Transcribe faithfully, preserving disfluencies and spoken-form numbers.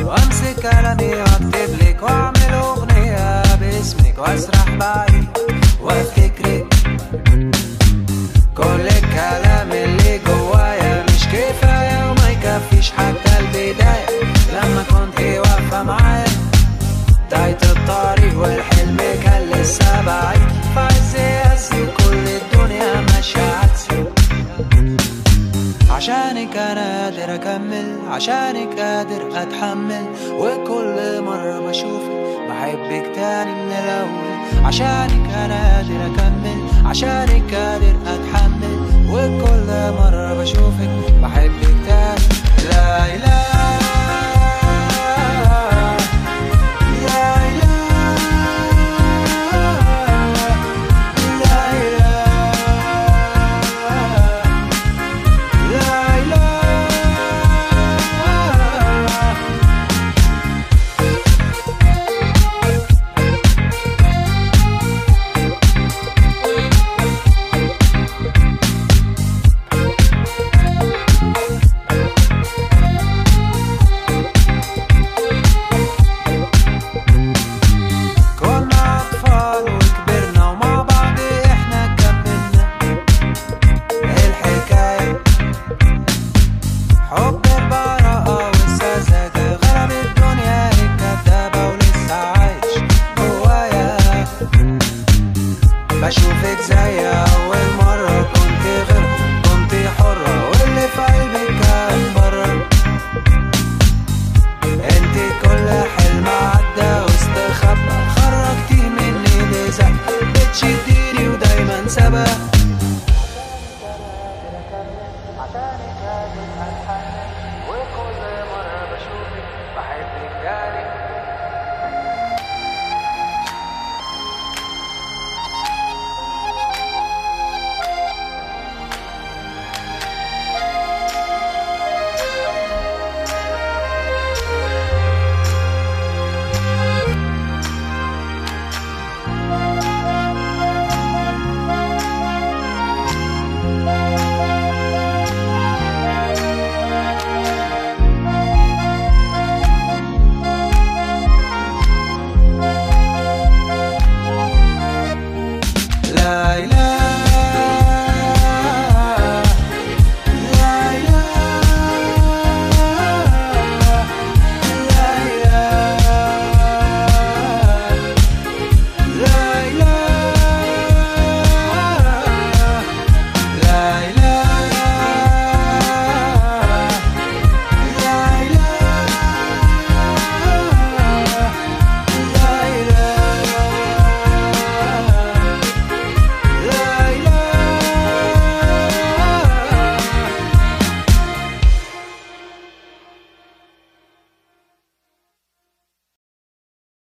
وامسك قلمي واكتب لك واعمل اغنية باسمك واسرح بعيد وافتكرك. كل الكلام اللي جوايا مش كفاية وما يكفيش حتى البداية لما كنت واقفة معايا بداية الطريق والحلم كان لسه بعيد فعز يأسي وكل الدنيا ماشية عكسي. عشانك انا قادر اكمل عشانك قادر اتحمل وكل مرة بشوفك بحبك تاني من الاول. عشانك انا قادر اكمل عشانك قادر اتحمل وكل مرة بشوفك بحبك تاني. لا اله بشوفك زي أول مرة كنت غير كنت حرة واللي في قلبي كان برا. انت كل حلم عدى واستخبى خرجتي مني بزق بتشديني ودايما سبق. عشانك قادر أتحمل وكل